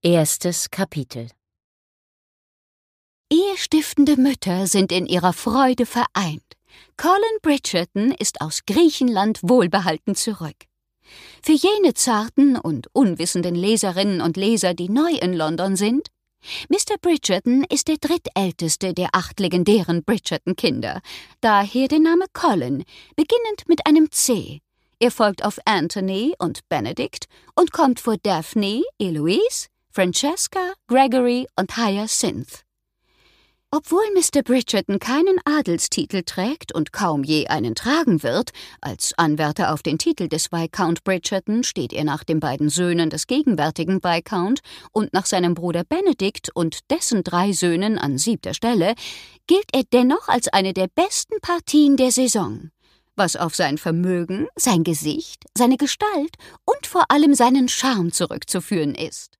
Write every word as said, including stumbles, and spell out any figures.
Erstes Kapitel. Ehestiftende Mütter sind in ihrer Freude vereint. Colin Bridgerton ist aus Griechenland wohlbehalten zurück. Für jene zarten und unwissenden Leserinnen und Leser, die neu in London sind: Mister Bridgerton ist der drittälteste der acht legendären Bridgerton-Kinder, daher der Name Colin, beginnend mit einem C. Er folgt auf Anthony und Benedict und kommt vor Daphne, Eloise, Francesca, Gregory und Hyacinth. Obwohl Mister Bridgerton keinen Adelstitel trägt und kaum je einen tragen wird, als Anwärter auf den Titel des Viscount Bridgerton steht er nach den beiden Söhnen des gegenwärtigen Viscount und nach seinem Bruder Benedict und dessen drei Söhnen an siebter Stelle, gilt er dennoch als eine der besten Partien der Saison, was auf sein Vermögen, sein Gesicht, seine Gestalt und vor allem seinen Charme zurückzuführen ist.